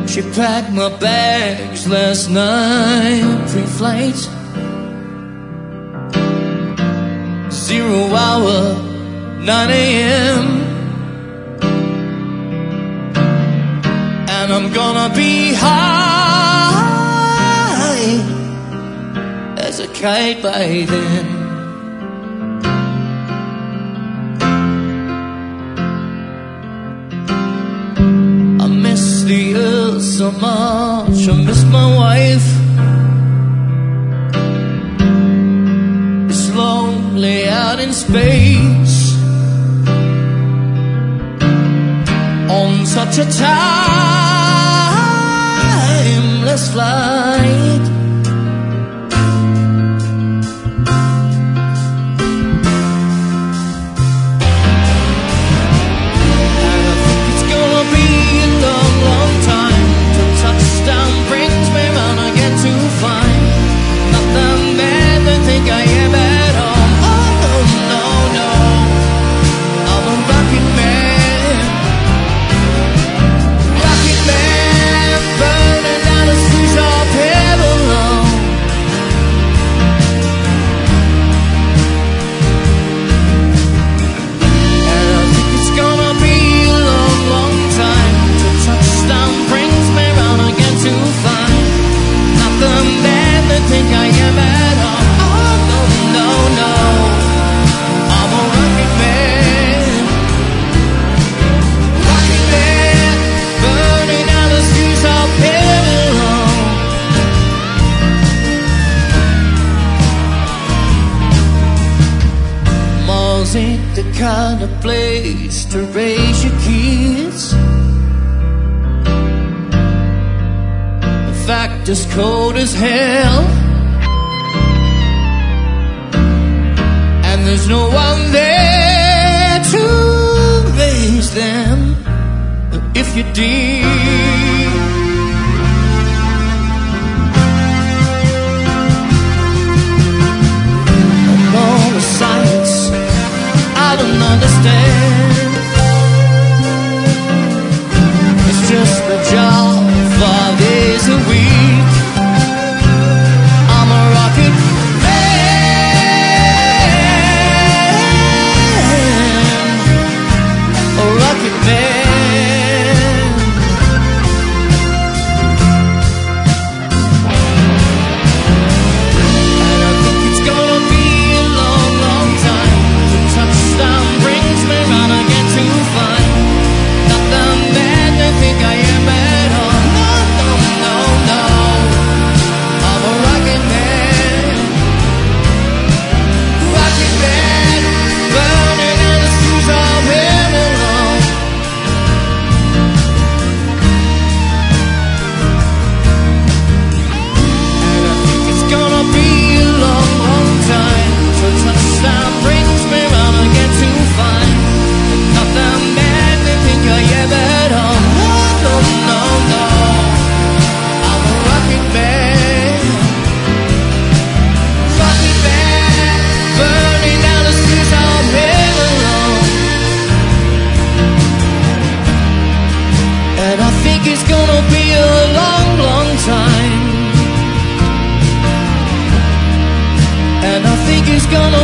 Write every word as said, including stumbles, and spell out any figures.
She packed my bags last night, pre-flight. Zero hour, nine A M And I'm gonna be high as a kite by then. I miss the earth so much, I miss my wife. It's lonely out in space on such a timeless flight. Ain't the kind of place to raise your kids. In fact, it's cold as hell, and there's no one there to raise them if you did. And all the science I don't understand. It's just a job five days a week. I'm a rocket man, a rocket man. And I think it's gonna be a long, long time. Touchdown brings me round again to find not the man I think I am at all. No, no, no, no. I'm a rocket man, rocket man, burning in the shoes of him alone. And I think it's gonna be a long, long time till touchdown brings me round again to find not the man they think I am at all. No, no, no, I'm a rocket man, rocket man, burning down the streets of him alone. And I think it's gonna be a long, long time. And I think it's gonna